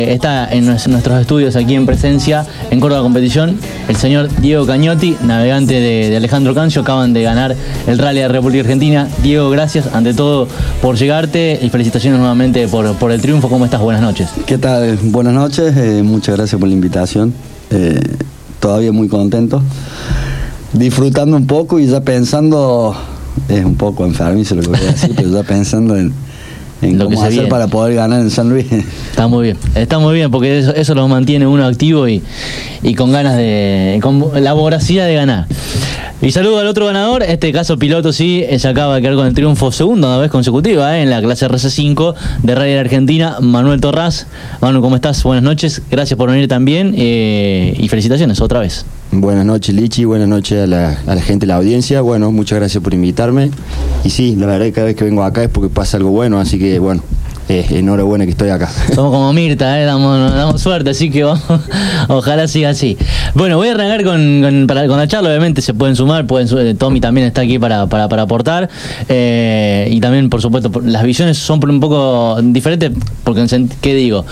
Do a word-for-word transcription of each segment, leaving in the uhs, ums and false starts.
Está en nuestros estudios aquí en presencia, en Córdoba Competición, el señor Diego Cagnotti, navegante de, de Alejandro Cancio. Acaban de ganar el Rally de República Argentina. Diego, gracias ante todo por llegarte y felicitaciones nuevamente por, por el triunfo. ¿Cómo estás? Buenas noches. ¿Qué tal? Buenas noches, eh, muchas gracias por la invitación. Eh, todavía muy contento, disfrutando un poco y ya pensando, es un poco enfermizo lo que voy a decir, pero ya pensando en en lo cómo que se hacer viene para poder ganar en San Luis. Está muy bien, está muy bien, porque eso, eso lo mantiene uno activo y, y con ganas de, con la voracidad de ganar. Y saludo al otro ganador, en este caso piloto, sí, se acaba de quedar con el triunfo segunda vez consecutiva eh, en la clase R C cinco de Rally de Argentina, Manuel Torras. Manu, ¿cómo estás? Buenas noches, gracias por venir también eh, y felicitaciones otra vez. Buenas noches, Lichi, buenas noches a la, a la gente de la audiencia. Bueno, muchas gracias por invitarme. Y sí, la verdad que cada vez que vengo acá es porque pasa algo bueno, así que bueno, eh, enhorabuena que estoy acá. Somos como Mirta, eh, damos, damos suerte, así que vamos, ojalá siga así. Bueno, voy a arrancar con, con, para, con la charla, obviamente se pueden sumar, pueden, Tommy también está aquí para, para, para aportar, eh, y también, por supuesto, las visiones son un poco diferentes, porque, ¿qué digo?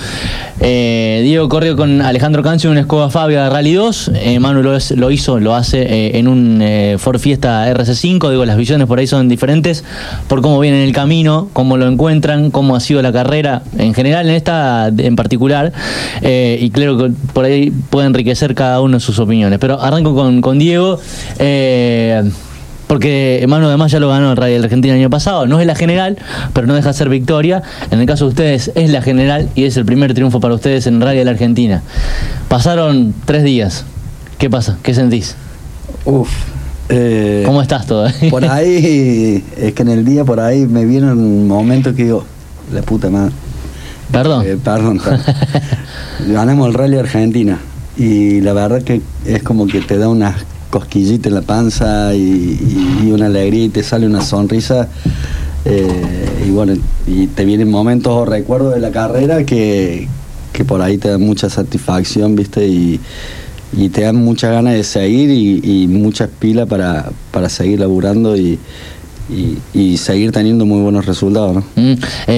Eh, Diego corrió con Alejandro Cancio en una Skoda Fabia de Rally dos, eh, Manu lo, es, lo hizo, lo hace eh, en un eh, Ford Fiesta R C cinco, digo, las visiones por ahí son diferentes, por cómo viene en el camino, cómo lo encuentran, cómo ha sido la carrera, en general, en esta en particular, eh, y claro que por ahí puede enriquecer cada uno de sus opiniones. Pero arranco con, con Diego, eh, porque Manu además ya lo ganó el Rally de Argentina el año pasado, no es la general, pero no deja de ser victoria. En el caso de ustedes es la general y es el primer triunfo para ustedes en el Rally de la Argentina. Pasaron tres días, ¿qué pasa? ¿Qué sentís? Uf. Eh, ¿Cómo estás todavía? Por ahí, es que en el día por ahí me viene un momento que digo, la puta madre. Perdón. Eh, perdón, perdón. Ganamos el Rally Argentina y la verdad que es como que te da unas cosquillitas en la panza y, y, y una alegría y te sale una sonrisa, eh, y bueno, y te vienen momentos o recuerdos de la carrera que, que por ahí te dan mucha satisfacción, viste, y, y te dan muchas ganas de seguir y, y muchas pilas para, para seguir laburando y Y, y seguir teniendo muy buenos resultados, ¿no? Mm,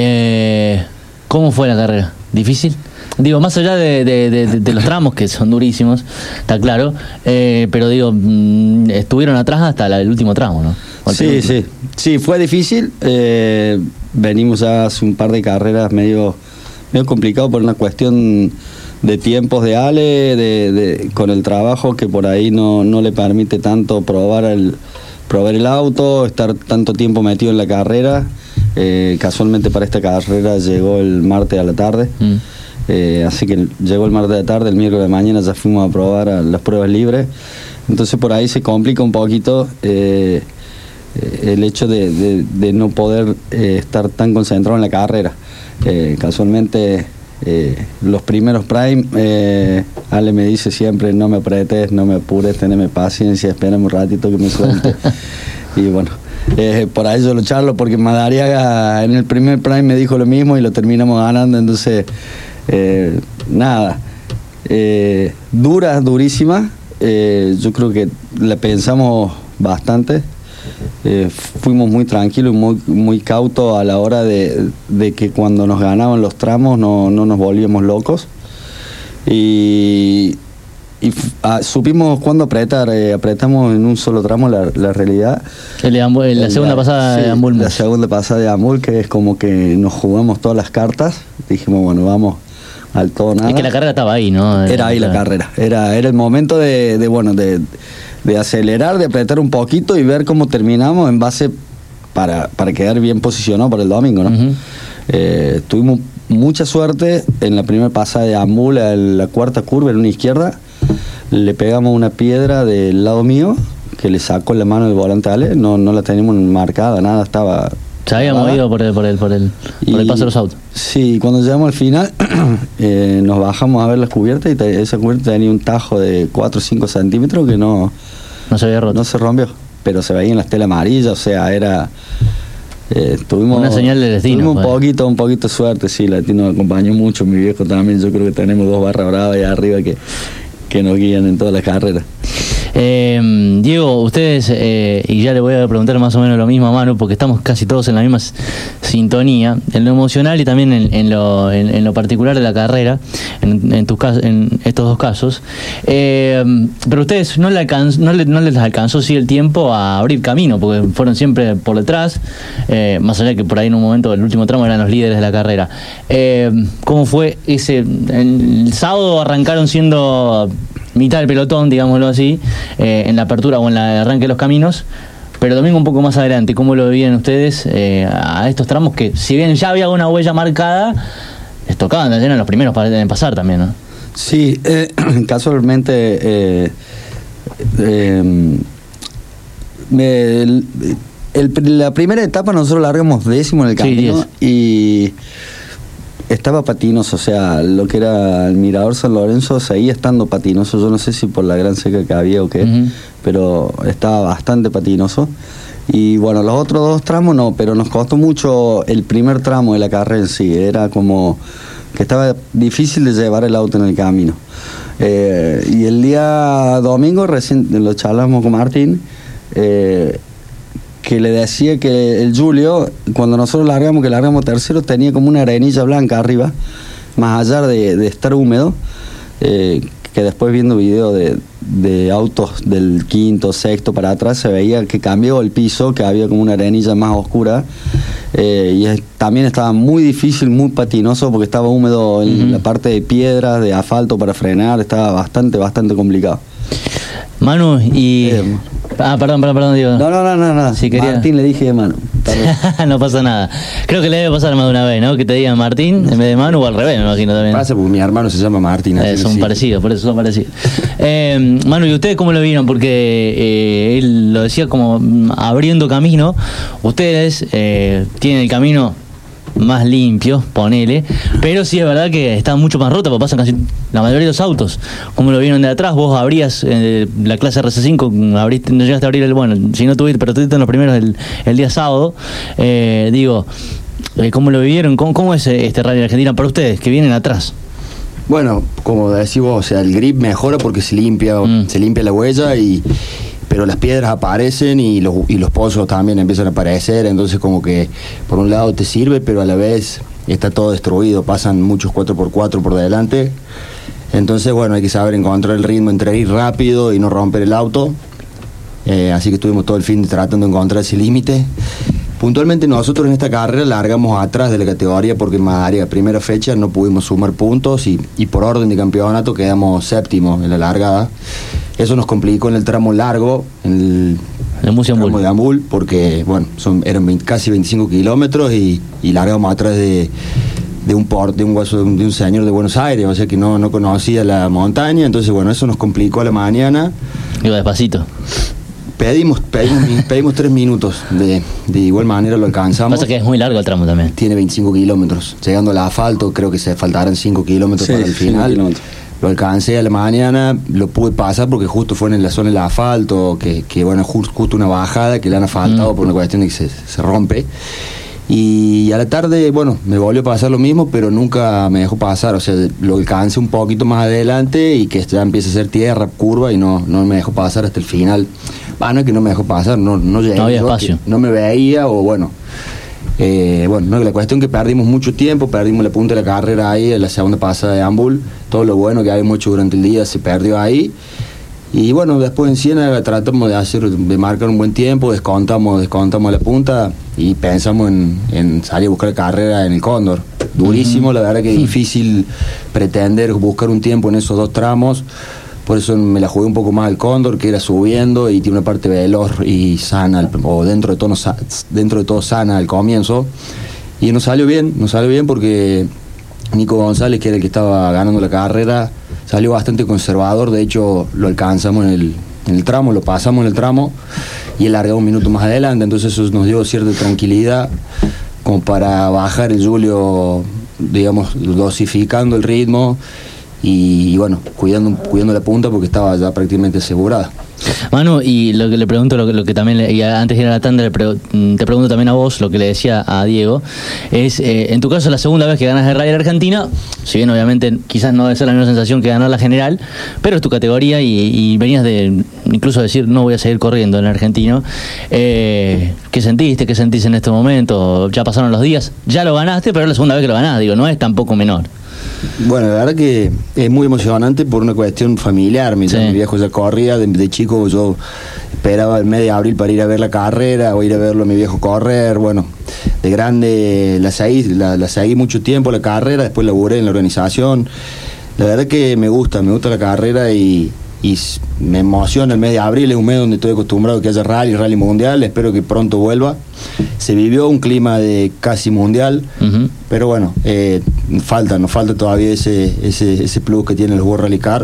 eh, ¿Cómo fue la carrera? ¿Difícil? Digo, más allá de, de, de, de los tramos, que son durísimos, está claro, eh, pero digo, mm, estuvieron atrás hasta la, el último tramo, ¿no? Sí, sí, sí, fue difícil. Eh, venimos hace un par de carreras medio, medio complicado por una cuestión de tiempos de Ale, de, de, con el trabajo que por ahí no, no le permite tanto probar el... probar el auto, estar tanto tiempo metido en la carrera. Eh, casualmente para esta carrera llegó el martes a la tarde, mm. eh, así que llegó el martes a la tarde, el miércoles de mañana ya fuimos a probar a las pruebas libres, entonces por ahí se complica un poquito eh, el hecho de, de, de no poder eh, estar tan concentrado en la carrera. Eh, casualmente Eh, los primeros prime, eh, Ale me dice siempre, no me apretes, no me apures, teneme paciencia, espérame un ratito que me suelte. Y bueno, eh, por ahí yo lo charlo porque Madariaga en el primer prime me dijo lo mismo y lo terminamos ganando, entonces eh, nada, eh, dura, durísima, eh, yo creo que la pensamos bastante. Eh, fuimos muy tranquilos y muy, muy cautos a la hora de, de que cuando nos ganaban los tramos no, no nos volvíamos locos y, y ah, supimos cuándo apretar, eh, apretamos en un solo tramo la, la realidad. El de Ambul, la, la segunda pasada sí, de Ambul. La segunda pasada de Ambul, que es como que nos jugamos todas las cartas, dijimos bueno, vamos al todo nada. Es que la carrera estaba ahí, ¿no? Era ahí la carrera, era, era el momento de, de bueno, de de acelerar, de apretar un poquito y ver cómo terminamos en base para, para quedar bien posicionado para el domingo, ¿no? Uh-huh. eh, tuvimos mucha suerte en la primera pasada de Ambul, en la cuarta curva en una izquierda, le pegamos una piedra del lado mío que le sacó la mano del volante a Ale, no, no la teníamos marcada, nada, estaba... Se había movido por el, por el, por el, por el paso de los autos. Sí, cuando llegamos al final eh, nos bajamos a ver las cubiertas y te, esa cubierta tenía un tajo de cuatro o cinco centímetros que no, no se había roto. No se rompió, pero se veía en la estela amarilla, o sea, era... Eh, tuvimos, una señal de destino. Tuvimos un pues. poquito, un poquito de suerte, sí, la nos acompañó mucho, mi viejo también, yo creo que tenemos dos barras bravas allá arriba que, que nos guían en todas las carreras. Eh, Diego, ustedes, eh, y ya le voy a preguntar más o menos lo mismo a Manu, porque estamos casi todos en la misma s- sintonía, en lo emocional y también en, en, lo, en, en lo particular de la carrera, en, en, tus cas- en estos dos casos. Eh, pero ustedes no, le alcanz- no, le- no les alcanzó sí el tiempo a abrir camino, porque fueron siempre por detrás, eh, más allá de que por ahí en un momento, el último tramo eran los líderes de la carrera. Eh, ¿Cómo fue ese? El sábado arrancaron siendo mitad del pelotón, digámoslo así, eh, en la apertura o en la- el arranque de los caminos, pero domingo un poco más adelante. ¿Cómo lo vivían ustedes eh, a estos tramos que, si bien ya había una huella marcada, les tocaban, eran los primeros para en pasar también, ¿no? Sí, eh, casualmente eh, eh, me- el- el- la primera etapa nosotros largamos décimo en el Sí, camino diez. y estaba patinoso, o sea, lo que era el Mirador San Lorenzo seguía estando patinoso, yo no sé si por la gran seca que había o qué, Ujú. pero estaba bastante patinoso. Y bueno, los otros dos tramos no, pero nos costó mucho el primer tramo de la carrera en sí, era como que estaba difícil de llevar el auto en el camino. Eh, y el día domingo, recién lo charlamos con Martín, eh, que le decía que el Julio, cuando nosotros largamos, que largamos tercero, tenía como una arenilla blanca arriba, más allá de, de estar húmedo, eh, que después viendo videos de, de autos del quinto, sexto para atrás, se veía que cambió el piso, que había como una arenilla más oscura, eh, y es- también estaba muy difícil, muy patinoso, porque estaba húmedo en Ujú. la parte de piedras, de asfalto para frenar, estaba bastante, bastante complicado. Manu, y... Eh, Ah, perdón, perdón, perdón, Diego. No, no, no, no, no. Sí, quería- Martín le dije de mano. Perdón. No pasa nada. Creo que le debe pasar más de una vez, ¿no? Que te digan Martín en vez de Manu o al revés, me imagino también. Pasa porque mi hermano se llama Martín. así Eh, que son sí. parecidos, por eso son parecidos. Eh, Manu, ¿y ustedes cómo lo vieron? Porque eh, él lo decía como mm, abriendo camino. Ustedes eh, tienen el camino más limpio, ponele, pero sí es verdad que está mucho más rota, porque pasan casi la mayoría de los autos. ¿Cómo lo vieron de atrás? Vos abrías eh, la clase R C cinco, abriste, no llegaste a abrir el, bueno, si no tuviste, pero tuviste en los primeros el, el día sábado. Eh, digo, eh, ¿cómo lo vivieron? ¿Cómo, cómo es este Rally Argentina para ustedes que vienen atrás? Bueno, como decís vos, o sea, el grip mejora porque se limpia, Mm. se limpia la huella y pero las piedras aparecen y los, y los pozos también empiezan a aparecer, entonces como que por un lado te sirve, pero a la vez está todo destruido, pasan muchos cuatro por cuatro por delante, entonces bueno, hay que saber encontrar el ritmo entre ir rápido y no romper el auto, eh, así que estuvimos todo el fin tratando de encontrar ese límite. Puntualmente nosotros en esta carrera largamos atrás de la categoría porque en Madrid, primera fecha, no pudimos sumar puntos y, y por orden de campeonato quedamos séptimos en la largada. Eso nos complicó en el tramo largo, en el El Musi tramo Ambul. de Ambul, porque bueno, son, eran veinte casi veinticinco kilómetros y, y largamos atrás de, de un port, de un guaso, de un, de un señor de Buenos Aires, o sea que no, no conocía la montaña, entonces bueno, eso nos complicó a la mañana. Iba despacito. Pedimos, pedimos, pedimos tres minutos, de, de igual manera lo alcanzamos. Pasa que es muy largo el tramo también. Tiene veinticinco kilómetros. Llegando al asfalto, creo que se faltarán cinco kilómetros Sí, para el cinco final. kilómetros. Lo alcancé a la mañana, lo pude pasar porque justo fue en la zona del asfalto, que, que bueno, just- justo una bajada que le han asfaltado Mm. por una cuestión de que se, se rompe. Y a la tarde, bueno, me volvió a pasar lo mismo, pero nunca me dejó pasar. O sea, lo alcancé un poquito más adelante y que ya empieza a ser tierra, curva, y no, no me dejó pasar hasta el final. Ah, no es que no me dejó pasar, no, no llegué. No había yo, espacio. que No me veía, o bueno. Eh, bueno, no, la cuestión que perdimos mucho tiempo, perdimos la punta de la carrera ahí, en la segunda pasada de Ambul. Todo lo bueno que habíamos hecho durante el día se perdió ahí. Y bueno, después en Siena tratamos de hacer, de marcar un buen tiempo, descontamos, descontamos la punta y pensamos en, en salir a buscar carrera en el Cóndor. Durísimo, Ujú. la verdad que es difícil pretender buscar un tiempo en esos dos tramos. Por eso me la jugué un poco más al Cóndor, que era subiendo y tiene una parte veloz y sana, al- o dentro de todo, sa- dentro de todo sana al comienzo. Y nos salió bien, nos salió bien porque Nico González, que era el que estaba ganando la carrera, salió bastante conservador. De hecho, lo alcanzamos en el, en el tramo, lo pasamos en el tramo y él largaba un minuto más adelante. Entonces eso nos dio cierta tranquilidad como para bajar el Julio, digamos, dosificando el ritmo y, y bueno, cuidando, cuidando la punta porque estaba ya prácticamente asegurada. Manu, y lo que le pregunto, lo que, lo que también, le, y antes de ir a la tanda, le pre, te pregunto también a vos, lo que le decía a Diego, es, eh, en tu caso, la segunda vez que ganas el Rally de Argentina, si bien obviamente quizás no debe ser la misma sensación que ganar la general, pero es tu categoría y, y venías de incluso decir, no voy a seguir corriendo en el argentino. Eh, ¿Qué sentiste? ¿Qué sentís en este momento? Ya pasaron los días, ya lo ganaste, pero es la segunda vez que lo ganás, digo, no es tampoco menor. Bueno, la verdad que es muy emocionante por una cuestión familiar. Mi, sí. mi viejo ya corría, de, de chico yo esperaba el mes de abril para ir a ver la carrera o ir a verlo a mi viejo correr. Bueno, de grande la seguí, la, la seguí mucho tiempo la carrera, después laburé en la organización. La verdad que me gusta, me gusta la carrera y, y me emociona el mes de abril, es un mes donde estoy acostumbrado a que haya rally, rally mundial, espero que pronto vuelva. Se vivió un clima de casi mundial, uh-huh. pero bueno, eh, falta, nos falta todavía ese, ese, ese plus que tiene el World Rally Car.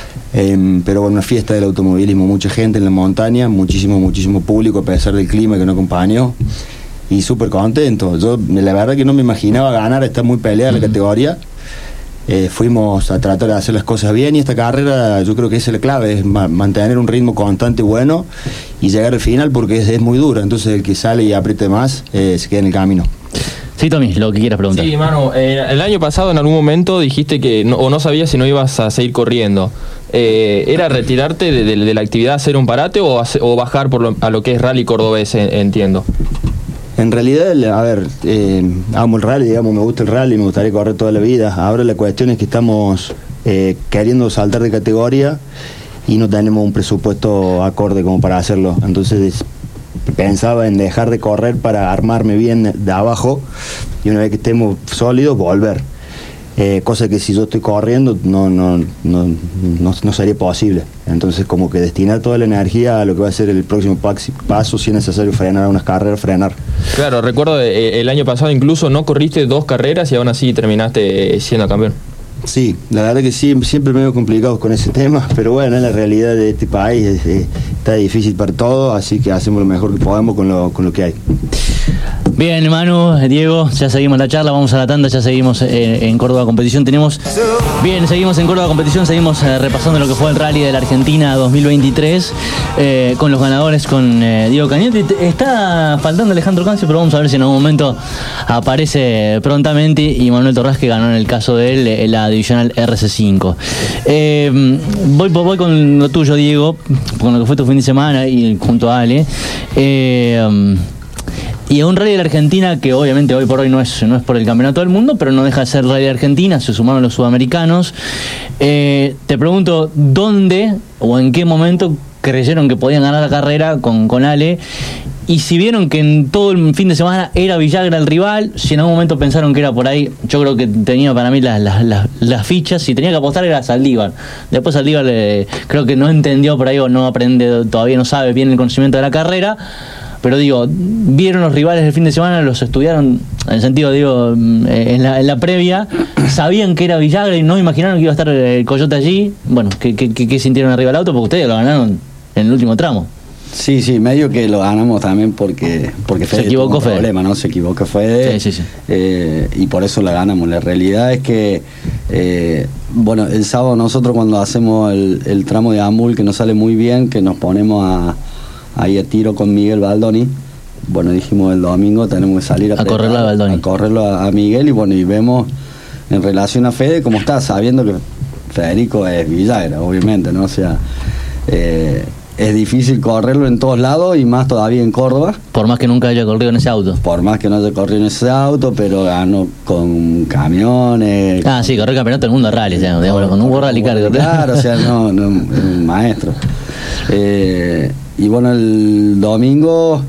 Eh, pero bueno, una fiesta del automovilismo, mucha gente en la montaña, muchísimo, muchísimo público a pesar del clima que nos acompañó y súper contento. Yo la verdad que no me imaginaba ganar, está muy peleada uh-huh. la categoría. Eh, fuimos a tratar de hacer las cosas bien y esta carrera yo creo que esa es la clave, es ma- mantener un ritmo constante bueno y llegar al final porque es, es muy dura, entonces el que sale y apriete más eh, se queda en el camino. Sí, Tommy, lo que quieras preguntar. Sí, Manu, eh, el año pasado en algún momento dijiste que no, o no sabías si no ibas a seguir corriendo. Eh, ¿Era retirarte de, de, de la actividad, hacer un parate o, hacer, o bajar por lo, a lo que es rally cordobés, entiendo? En realidad, a ver, eh, amo el rally, digamos, me gusta el rally, me gustaría correr toda la vida. Ahora la cuestión es que estamos eh, queriendo saltar de categoría y no tenemos un presupuesto acorde como para hacerlo. Entonces pensaba en dejar de correr para armarme bien de abajo y una vez que estemos sólidos, volver. Eh, cosa que si yo estoy corriendo no, no, no, no, no sería posible. Entonces como que destinar toda la energía a lo que va a ser el próximo paso, si es necesario frenar unas carreras, frenar. Claro, recuerdo eh, el año pasado incluso no corriste dos carreras y aún así terminaste siendo campeón. Sí, la verdad que sí, siempre medio complicado con ese tema, pero bueno, es la realidad de este país, es, es, está difícil para todos, así que hacemos lo mejor que podamos con lo, con lo que hay. Bien, Manu, Diego, ya seguimos la charla, vamos a la tanda, ya seguimos eh, en Córdoba Competición. Tenemos, bien, seguimos en Córdoba Competición, seguimos eh, repasando lo que fue el Rally de la Argentina dos mil veintitrés, eh, con los ganadores, con eh, Diego Cañete. Está faltando Alejandro Cancio, pero vamos a ver si en algún momento aparece prontamente, y Manuel Torras, que ganó en el caso de él eh, la divisional R C cinco. Eh, voy, voy con lo tuyo, Diego, con lo que fue tu fin de semana y junto a Ale. Eh, Y a un Rally de la Argentina que obviamente hoy por hoy no es, no es por el campeonato del mundo, pero no deja de ser Rally de Argentina, se sumaron los sudamericanos. Eh, te pregunto, ¿dónde o en qué momento creyeron que podían ganar la carrera con, con Ale? Y si vieron que en todo el fin de semana era Villagra el rival, si en algún momento pensaron que era por ahí, yo creo que tenía para mí las, las, las, las fichas, si tenía que apostar era Saldívar. Después Saldívar eh, creo que no entendió por ahí o no aprende, todavía no sabe bien el conocimiento de la carrera. Pero digo, vieron los rivales del fin de semana, los estudiaron, en el sentido, digo, en la, en la previa, sabían que era Villagra y no imaginaron que iba a estar el Coyote allí. Bueno, ¿qué, qué, qué sintieron arriba del auto? Porque ustedes lo ganaron en el último tramo. Sí, sí, medio que lo ganamos también porque porque Fede se equivocó, tuvo un problema, ¿no? Se equivocó Fede. Sí, sí, sí. Eh, y por eso la ganamos. La realidad es que, eh, bueno, el sábado nosotros cuando hacemos el, el tramo de Amul, que nos sale muy bien, que nos ponemos a ahí a tiro con Miguel Baldoni, bueno, dijimos el domingo tenemos que salir a, a correrlo a Baldoni, a correrlo a, a Miguel, y bueno, y vemos en relación a Fede cómo está, sabiendo que Federico es Villagra, obviamente, ¿no? O sea, eh, es difícil correrlo en todos lados y más todavía en Córdoba. Por más que nunca haya corrido en ese auto. Por más que no haya corrido en ese auto, pero ganó con camiones. Ah, sí, corrió el campeonato del mundo de rally, ya, digamos, con un World Rally Car. Claro, o sea, no, no, un maestro. Eh, y bueno, el domingo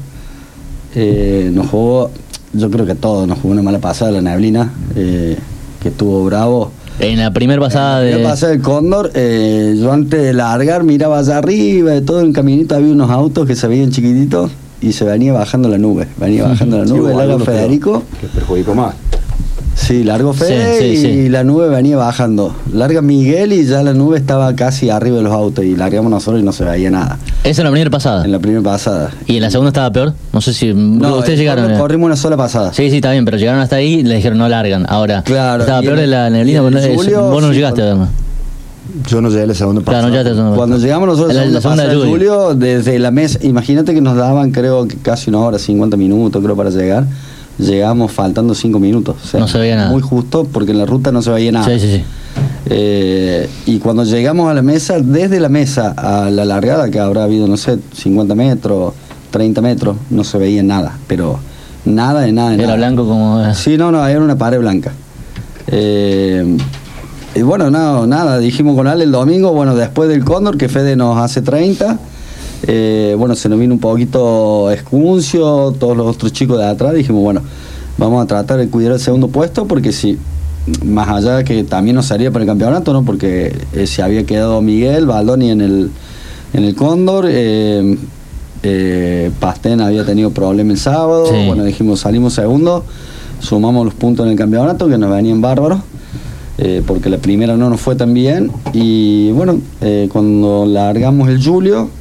eh, nos jugó, yo creo que todos nos jugó una mala pasada la neblina, eh, que estuvo bravo. En la primera pasada de... En la pasada del Cóndor, eh, yo antes de largar miraba allá arriba, de todo el caminito había unos autos que se veían chiquititos y se venía bajando la nube, venía bajando la nube, sí, largo Federico. Que perjudicó más. Sí, largo Fede sí, sí, y sí. La nube venía bajando. Larga Miguel y ya la nube estaba casi arriba de los autos y largamos nosotros y no se veía nada. Esa es la primera pasada. En la primera pasada. ¿Y en la segunda estaba peor? No sé si... No, ustedes llegaron... Corrimos una sola pasada. Sí, sí, está bien, pero llegaron hasta ahí y le dijeron no largan. Ahora, claro, estaba peor en, de la neblina, vos no, julio, vos no sí, llegaste con... a verlo. Yo no llegué a la segunda Claro, no, ya te Cuando llegamos nosotros La- a la la segunda segunda de de Julio. julio, desde la mesa, imagínate que nos daban creo que casi una hora, cincuenta minutos creo para llegar. Llegamos faltando cinco minutos. O sea, No se veía nada. Muy justo porque en la ruta no se veía nada. Sí, sí, sí. Eh, y cuando llegamos a la mesa, desde la mesa a la largada, que habrá habido, no sé, cincuenta metros, treinta metros, no se veía nada, pero nada de nada de Era nada. blanco como... Sí, no, no, era una pared blanca. Eh, y bueno, no, nada, dijimos con Ale el domingo, bueno, después del Cóndor, que Fede nos hace treinta, eh, bueno, se nos vino un poquito Escuncio, todos los otros chicos de atrás, dijimos, bueno, vamos a tratar de cuidar el segundo puesto, porque si, más allá de que también nos salía para el campeonato, ¿no? Porque eh, se había quedado Miguel Baldoni en el, en el Cóndor, eh, eh, Pastén había tenido problemas el sábado, Sí. bueno, dijimos, salimos segundo, sumamos los puntos en el campeonato, que nos venían bárbaros, eh, porque la primera no nos fue tan bien, y bueno, eh, cuando largamos el Julio,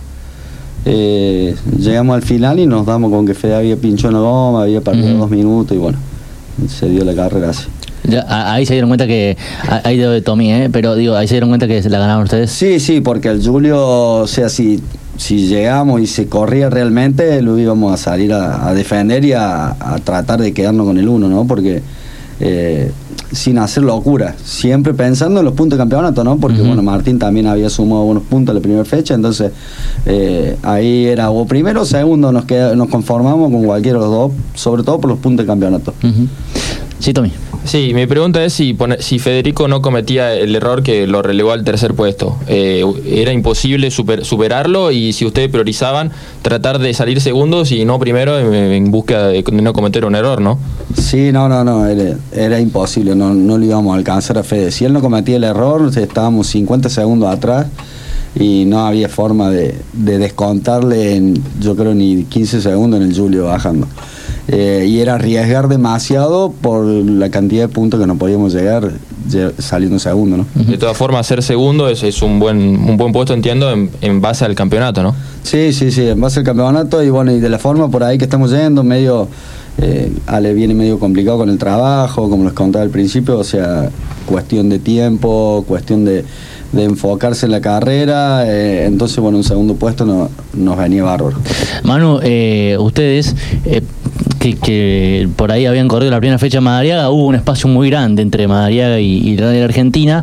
eh, llegamos al final y nos damos con que Fede había pinchado una goma, había perdido Ujú. dos minutos, y bueno, se dio la carrera así. Ya, a- ahí se dieron cuenta que... a- Ahí de Tommy, ¿eh? Pero digo, ahí se dieron cuenta que se la ganaron ustedes. Sí, sí, porque el Julio, o sea, si, si llegamos y se corría realmente, lo íbamos a salir a, a defender y a, a tratar de quedarnos con el uno, ¿no? Porque eh, sin hacer locura, siempre pensando en los puntos de campeonato, ¿no? Porque, Ujú. bueno, Martín también había sumado buenos puntos la primera fecha, entonces eh, ahí era o primero o segundo, nos, queda, nos conformamos con cualquiera de los dos, sobre todo por los puntos de campeonato. Ujú. Sí, Tommy. Sí, mi pregunta es si, pone- si Federico no cometía el error que lo relegó al tercer puesto. Eh, era imposible super- superarlo y si ustedes priorizaban tratar de salir segundos y no primero en, en búsqueda de, de no cometer un error, ¿no? Sí, no, no, no, era, era imposible, no, no le íbamos a alcanzar a Fede. Si él no cometía el error, estábamos cincuenta segundos atrás y no había forma de, de descontarle en, yo creo, ni quince segundos en el Julio bajando. Eh, y era arriesgar demasiado por la cantidad de puntos que no podíamos llegar lle- saliendo segundo, ¿no? De todas formas, ser segundo es, es un buen un buen puesto, entiendo, en, en base al campeonato, ¿no? Sí, sí, sí, en base al campeonato y bueno, y de la forma por ahí que estamos yendo, medio, eh, Ale viene medio complicado con el trabajo, como les contaba al principio, o sea, cuestión de tiempo, cuestión de, de enfocarse en la carrera, eh, entonces bueno, un segundo puesto no, nos venía bárbaro. Manu, eh, ustedes eh, que, que por ahí habían corrido la primera fecha en Madariaga, hubo un espacio muy grande entre Madariaga y, y Rally Argentina.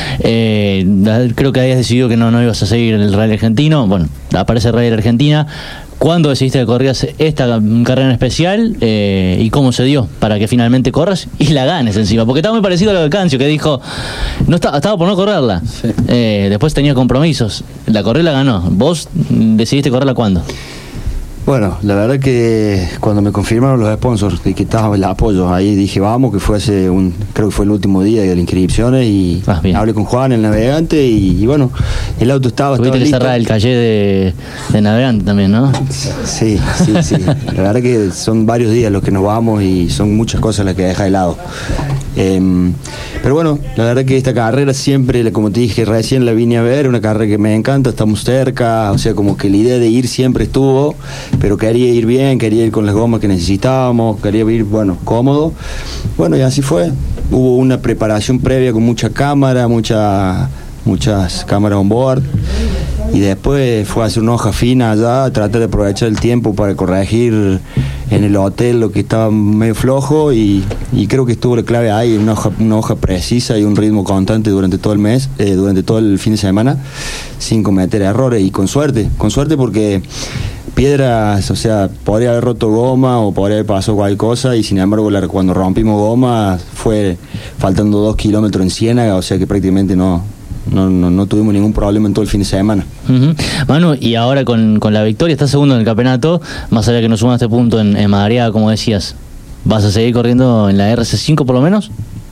Eh, creo que habías decidido que no, no ibas a seguir el Rally Argentino. Bueno, aparece Rally Argentina. ¿Cuándo decidiste que corrías esta carrera en especial eh, y cómo se dio para que finalmente corras y la ganes encima? Porque estaba muy parecido a lo de Cancio, que dijo, no estaba, estaba por no correrla. Sí. Eh, después tenía compromisos. La corrió y la ganó. ¿Vos decidiste correrla cuándo? Bueno, la verdad que cuando me confirmaron los sponsors de que estaba el apoyo, ahí dije vamos, que fue hace un, creo que fue el último día de las inscripciones y Ah, bien. hablé con Juan, el navegante, y, y bueno, el auto estaba, Tuviste estaba que listo. cerrar el calle de, de navegante también, ¿no? Sí, sí, sí. La verdad que son varios días los que nos vamos y son muchas cosas las que deja de lado. Eh, pero bueno, la verdad que esta carrera siempre, como te dije, recién la vine a ver, una carrera que me encanta, estamos cerca, o sea, como que la idea de ir siempre estuvo, pero quería ir bien, quería ir con las gomas que necesitábamos, quería ir, bueno, cómodo. Bueno, y así fue. Hubo una preparación previa con mucha cámara, mucha, muchas cámaras on board. Y después fue a hacer una hoja fina allá, tratar de aprovechar el tiempo para corregir en el hotel lo que estaba medio flojo y, y creo que estuvo la clave ahí, una hoja, una hoja precisa y un ritmo constante durante todo el mes, eh, durante todo el fin de semana, sin cometer errores y con suerte, con suerte porque piedras, o sea, podría haber roto goma o podría haber pasado cualquier cosa y sin embargo la, cuando rompimos goma fue faltando dos kilómetros en Ciénaga, o sea que prácticamente no... No, no, no tuvimos ningún problema en todo el fin de semana. Uh-huh. Manu, y ahora con, con la victoria, estás segundo en el campeonato, más allá que no sumaste punto en, en Madariaga, como decías, ¿vas a seguir corriendo en la R C cinco por lo menos?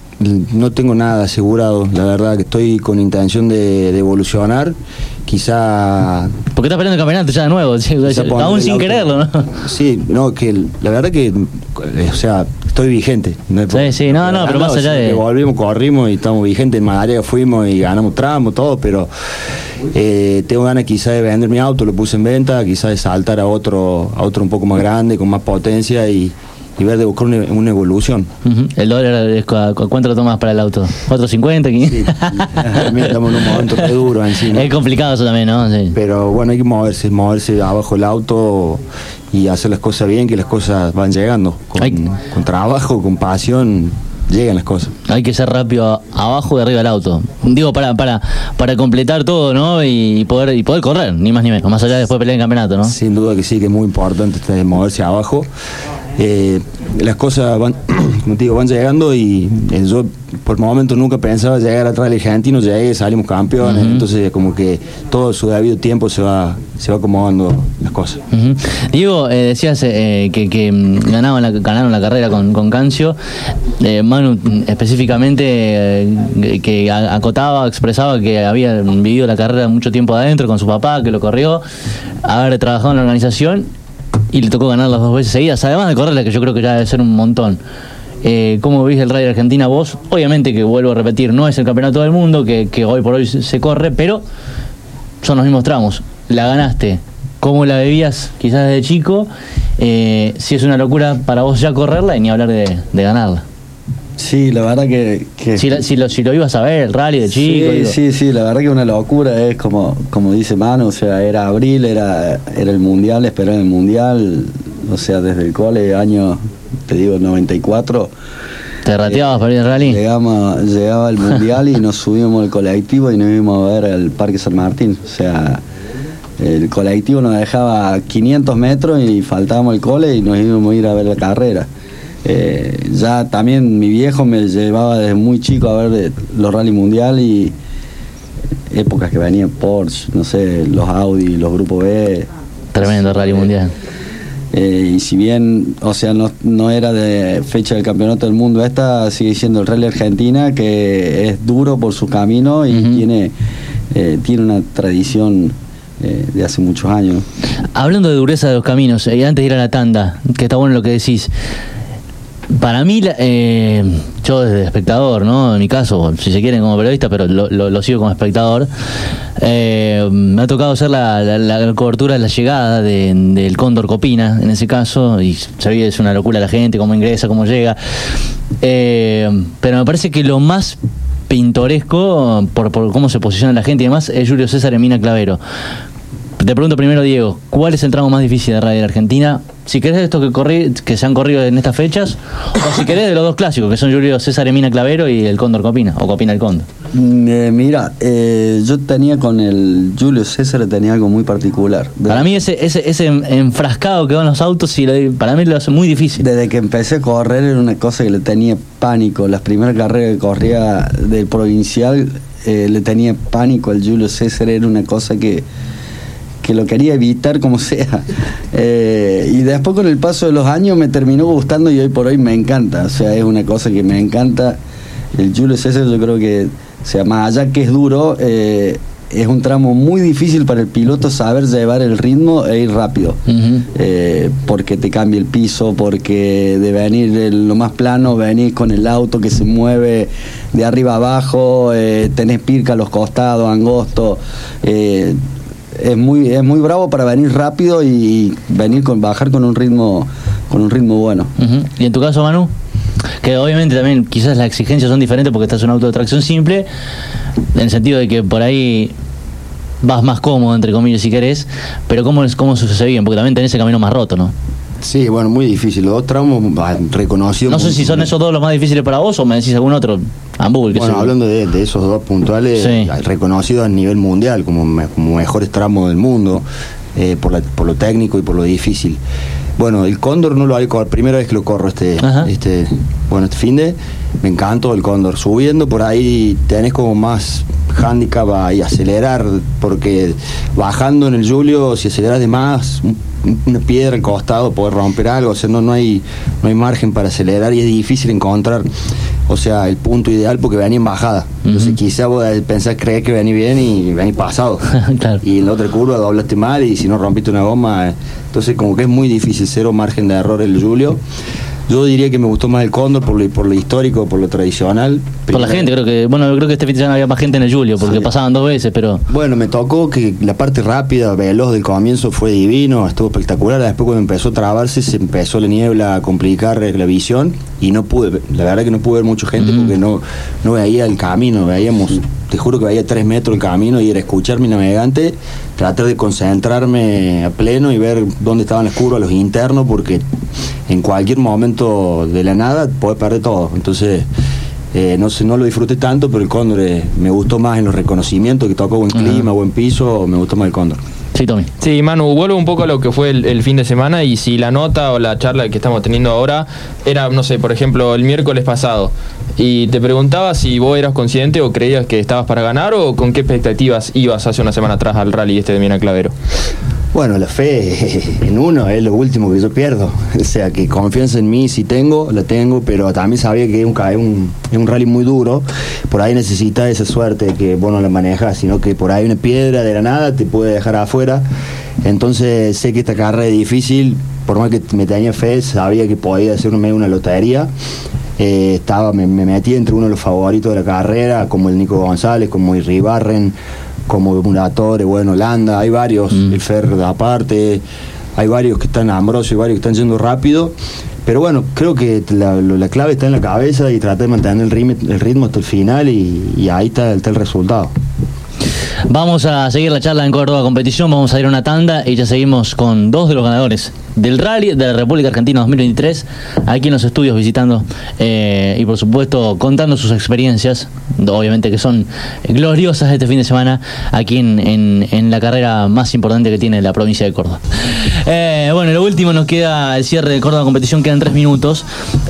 No tengo nada asegurado, la verdad que estoy con intención de, de evolucionar, quizá... Porque estás peleando el campeonato ya de nuevo, sí, quizá poner aún el sin auto- quererlo, ¿no? Sí, no, que el- la verdad que, eh, o sea, estoy vigente. No es Sí, por- sí, no, no, pero más allá sino de- que volvimos, corrimos y estamos vigentes, en Madariaga fuimos y ganamos tramo, todo, pero eh, tengo ganas quizá de vender mi auto, lo puse en venta, quizá de saltar a otro, a otro un poco más grande, con más potencia y... y ver de buscar una, una evolución. Uh-huh. El dólar, es, ¿cuánto lo tomas para el auto? ¿cuatro cincuenta? Sí, también estamos en un momento re duro encima. Es complicado eso también, ¿no? Sí. Pero bueno, hay que moverse, moverse abajo del auto y hacer las cosas bien, que las cosas van llegando. Con, hay... con trabajo, con pasión, llegan las cosas. Hay que ser rápido abajo y arriba del auto. Digo, para para para completar todo, ¿no? Y poder y poder correr, ni más ni menos. Más allá de después pelear en campeonato, ¿no? Sin duda que sí, que es muy importante este, moverse abajo. Eh, las cosas van, como te digo, van llegando y eh, yo por momento nunca pensaba llegar atrás del argentino, llegué, salimos campeones, uh-huh. Entonces como que todo su debido tiempo se va se va acomodando las cosas. Uh-huh. Diego, eh, decías eh, que, que ganaban la, ganaron la carrera con, con Cancio, eh, Manu específicamente eh, que acotaba, expresaba que había vivido la carrera mucho tiempo adentro con su papá, que lo corrió, haber trabajado en la organización y le tocó ganar las dos veces seguidas, además de correrla, que yo creo que ya debe ser un montón. Eh, ¿Cómo viste el Rally de Argentina vos? Obviamente que vuelvo a repetir, no es el campeonato del mundo, que, que hoy por hoy se corre, pero son los mismos tramos. La ganaste, ¿cómo la bebías quizás desde chico? Eh, si es una locura para vos ya correrla y ni hablar de, de ganarla. Sí, la verdad que... que si, la, si, lo, si lo ibas a ver, el rally de chico. Sí, digo. sí, sí, la verdad que una locura, es como como dice Manu, o sea, era abril, era era el mundial, esperar el mundial, o sea, desde el cole, año, te digo, noventa y cuatro. ¿Te rateabas eh, para ir al rally? Llegamos, llegaba el mundial y nos subimos al colectivo y nos íbamos a ver al Parque San Martín, o sea... El colectivo nos dejaba quinientos metros y faltábamos el cole y nos íbamos a ir a ver la carrera. Eh, ya también mi viejo me llevaba desde muy chico a ver los rally mundial y épocas que venían Porsche, no sé, los Audi, los Grupo B. Tremendo rally eh, mundial. Eh, y si bien, o sea, no, no era de fecha del campeonato del mundo, esta sigue siendo el Rally Argentina, que es duro por su camino y uh-huh. tiene, eh, tiene una tradición Eh, de hace muchos años. Hablando de dureza de los caminos, eh, antes de ir a la tanda, que está bueno lo que decís, para mí, eh, yo desde espectador, ¿no? En mi caso, si se quieren como periodista, pero lo, lo, lo sigo como espectador, eh, me ha tocado hacer la, la, la cobertura de la llegada de, del Cóndor Copina, en ese caso, y sabía, es una locura la gente, cómo ingresa, cómo llega, eh, pero me parece que lo más pintoresco, por, por cómo se posiciona la gente y demás, es Julio César en Mina Clavero. Te pregunto primero, Diego, ¿cuál es el tramo más difícil de Rally de Argentina? Si querés de estos que, corrí, que se han corrido en estas fechas, o si querés de los dos clásicos, que son Julio César en Mina Clavero y el Cóndor Copina, o Copina el Cóndor. Eh, mira, eh, yo tenía con el Julio César, tenía algo muy particular. De para mí ese, ese, ese enfrascado que van los autos, y lo, para mí lo hace muy difícil. Desde que empecé a correr era una cosa que le tenía pánico. Las primeras carreras que corría del provincial, eh, le tenía pánico al Julio César, era una cosa que... que lo quería evitar como sea, eh, y después con el paso de los años me terminó gustando y hoy por hoy me encanta, o sea, es una cosa que me encanta. El Julio César, yo creo que, o sea, más allá que es duro, eh, es un tramo muy difícil para el piloto saber llevar el ritmo e ir rápido, uh-huh. eh, porque te cambia el piso, porque de venir en lo más plano, venís con el auto que se mueve de arriba abajo, eh, tenés pirca a los costados, angosto, eh, es muy es muy bravo para venir rápido y venir con bajar con un ritmo con un ritmo bueno. Uh-huh. ¿Y en tu caso, Manu? Que obviamente también quizás las exigencias son diferentes porque estás en un auto de tracción simple, en el sentido de que por ahí vas más cómodo, entre comillas, si querés, pero ¿cómo, cómo se bien? Porque también tenés el camino más roto, ¿no? Sí, bueno, muy difícil. Los dos tramos reconocidos. No sé si son esos dos los más difíciles para vos o me decís algún otro. Ambul, bueno, hablando de, de esos dos puntuales, sí. reconocidos a nivel mundial como, me, como mejores tramos del mundo, eh, por, la, por lo técnico y por lo difícil. Bueno, el Cóndor no lo hay, primera vez que lo corro este, este bueno, este fin de, me encantó el Cóndor. Subiendo por ahí tenés como más handicap y acelerar, porque bajando en el Julio, si aceleras de más, una piedra al costado, poder romper algo, o sea, no, no hay no hay margen para acelerar y es difícil encontrar, o sea, el punto ideal porque venía en bajada. Entonces uh-huh. quizá vos pensás, crees que venís bien y venís pasado. Claro. Y en la otra curva doblaste mal y si no rompiste una goma, entonces como que es muy difícil, cero margen de error el Julio. Yo diría que me gustó más el Cóndor por lo, por lo histórico, por lo tradicional. Por la gente, creo que, bueno, yo creo que este fin de semana había más gente en el Julio, porque sí. pasaban dos veces, pero... Bueno, me tocó que la parte rápida, veloz del comienzo fue divino, estuvo espectacular. Después cuando empezó a trabarse, se empezó la niebla a complicar la visión y no pude, la verdad que no pude ver mucha gente mm. porque no, no veía el camino, veíamos, te juro que veía tres metros el camino y era escuchar mi navegante, tratar de concentrarme a pleno y ver dónde estaban las curvas, los internos, porque en cualquier momento de la nada podés perder todo. Entonces eh, no sé, no lo disfruté tanto, pero el Cóndor eh, me gustó más en los reconocimientos, que tocó buen clima, uh-huh. buen piso, me gustó más el Cóndor. Sí, Tommy. Sí, Manu, vuelvo un poco a lo que fue el, el fin de semana y si la nota o la charla que estamos teniendo ahora era, no sé, por ejemplo, el miércoles pasado y te preguntaba si vos eras consciente o creías que estabas para ganar o con qué expectativas ibas hace una semana atrás al rally este de Mina Clavero. Bueno, la fe en uno es lo último que yo pierdo. O sea, que confianza en mí sí tengo, la tengo, pero también sabía que es un, es un, es un rally muy duro. Por ahí necesita esa suerte de que vos no la manejas, sino que por ahí una piedra de la nada te puede dejar afuera. Entonces sé que esta carrera es difícil, por más que me tenía fe, sabía que podía hacerme una lotería. Eh, estaba, me, me metí entre uno de los favoritos de la carrera, como el Nico González, como el Ribarren, como Muratore, bueno, Landa, hay varios, mm. el Fer aparte, hay varios que están Ambrosio, hay varios que están yendo rápido, pero bueno, creo que la, la clave está en la cabeza y tratar de mantener el ritmo, el ritmo hasta el final y, y ahí está, está el resultado. Vamos a seguir la charla en Córdoba Competición, vamos a ir a una tanda y ya seguimos con dos de los ganadores del Rally de la República Argentina dos mil veintitrés, aquí en los estudios visitando eh, y por supuesto contando sus experiencias, obviamente que son gloriosas este fin de semana aquí en, en, en la carrera más importante que tiene la provincia de Córdoba. Eh, bueno, lo último, nos queda el cierre de Córdoba Competición, quedan tres minutos.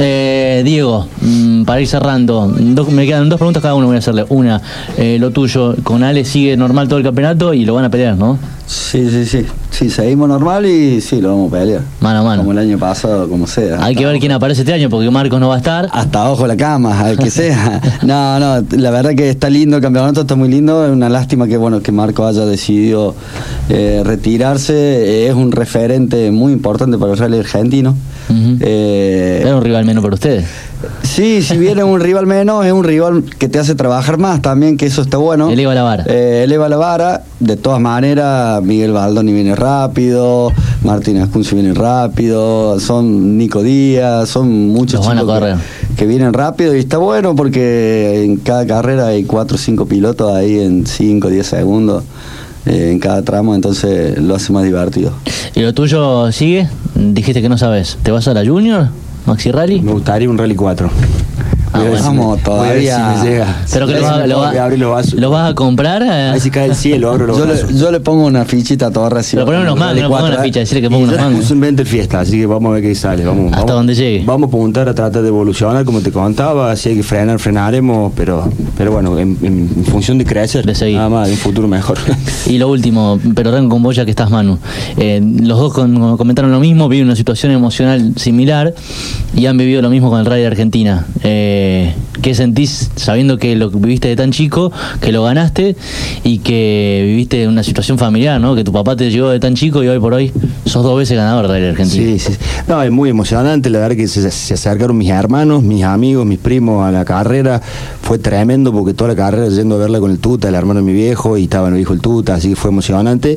Eh, Diego, mmm, para ir cerrando, dos, me quedan dos preguntas cada uno, voy a hacerle. Una, eh, lo tuyo, con Ale sigue normal todo el campeonato y lo van a pelear, ¿no? Sí, sí, sí. Sí, seguimos normal y sí, lo vamos a pelear. Mano a mano. Como el año pasado, como sea. Hay que ver quién aparece este año, porque Marcos no va a estar. Hasta abajo de la cama, al que sea. No, no, la verdad que está lindo el campeonato, está muy lindo. Es una lástima que, bueno, que Marco haya decidido eh, retirarse. Eh, es un referente muy importante para el rally argentino. Uh-huh. eh, Era un rival menos para ustedes. Sí, si bien es un rival menos, es un rival que te hace trabajar más también, que eso está bueno. Eleva la vara. Eh, eleva la vara. De todas maneras, Miguel Baldoni viene rápido, Martín Ascunzi viene rápido, son Nico Díaz, son muchos Los chicos que, que vienen rápido y está bueno porque en cada carrera hay cuatro o cinco pilotos ahí en cinco o diez segundos. Eh, en cada tramo, entonces lo hace más divertido. ¿Y lo tuyo sigue? Dijiste que no sabes. ¿Te vas a la Junior? ¿Maxi Rally? Me gustaría un Rally cuatro. Ah, bueno. Vamos, todavía. Si me llega. Pero que lo, va, lo, va, lo vas a comprar. Ahí si cae el cielo, abro los yo, le, yo le pongo una fichita a Torres. Pero ponemos unos mangos, no pongo una ficha, decirle que pongo unos mangos. Es un vente fiesta, así que vamos a ver qué sale. Vamos, hasta vamos, donde llegue. Vamos a apuntar a tratar de evolucionar, como te contaba. Si hay que frenar, frenaremos. Pero, pero bueno, en, en función de crecer, de seguir. Nada más, de un futuro mejor. Y lo último, pero arranco con vos ya que estás, Manu. Eh, los dos con, comentaron lo mismo, viven una situación emocional similar y han vivido lo mismo con el Rally de Argentina. Eh, ¿Qué sentís sabiendo que lo viviste de tan chico, que lo ganaste y que viviste una situación familiar, ¿no? Que tu papá te llegó de tan chico y hoy por hoy sos dos veces ganador de la Argentina. Sí, sí. No, es muy emocionante, la verdad que se, se acercaron mis hermanos, mis amigos, mis primos a la carrera. Fue tremendo porque toda la carrera yendo a verla con el Tuta, el hermano de mi viejo, y estaba mi viejo el Tuta, así que fue emocionante.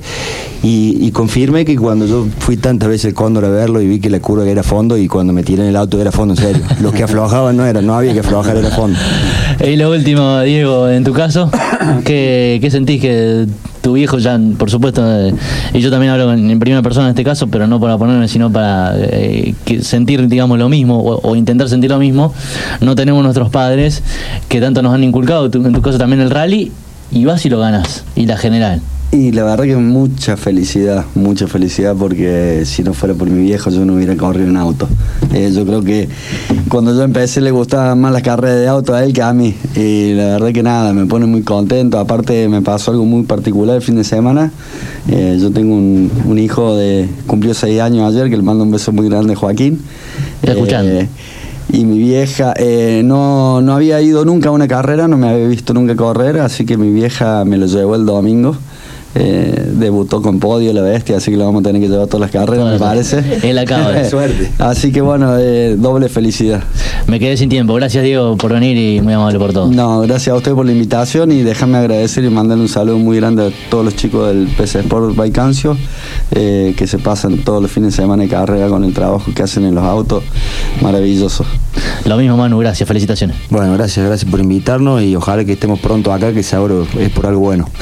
Y, y confirmé que cuando yo fui tantas veces el Cóndor a verlo y vi que la curva era fondo, y cuando me tiré en el auto era fondo, en serio. Los que aflojaban no eran, no había que aflojar, era fondo. Y lo último, Diego, en tu caso, ¿qué, qué sentís que tu viejo ya, por supuesto, eh, y yo también hablo en, en primera persona en este caso, pero no para ponerme, sino para eh, que sentir, digamos, lo mismo, o, o intentar sentir lo mismo, no tenemos nuestros padres que tanto nos han inculcado, tu, en tu caso también el rally, y vas y lo ganas, y la general. Y la verdad que mucha felicidad, mucha felicidad, porque si no fuera por mi viejo yo no hubiera corrido en auto. Eh, yo creo que cuando yo empecé le gustaban más las carreras de auto a él que a mí. Y la verdad que nada, me pone muy contento. Aparte me pasó algo muy particular el fin de semana. Eh, yo tengo un, un hijo de cumplió seis años ayer, que le mando un beso muy grande, Joaquín. ¿Está escuchando? Eh, y mi vieja eh, no, no había ido nunca a una carrera, no me había visto nunca correr, así que mi vieja me lo llevó el domingo. Eh, debutó con podio la bestia, así que lo vamos a tener que llevar todas las carreras, me parece. Es la cabra. Suerte. Así que bueno, eh, doble felicidad. Me quedé sin tiempo. Gracias, Diego, por venir y muy amable por todo. No, gracias a usted por la invitación y déjame agradecer y mandarle un saludo muy grande a todos los chicos del P C Sport Baicancio, eh, que se pasan todos los fines de semana de carrera con el trabajo que hacen en los autos. Maravilloso. Lo mismo, Manu, gracias, felicitaciones. Bueno, gracias, gracias por invitarnos y ojalá que estemos pronto acá, que seguro es por algo bueno.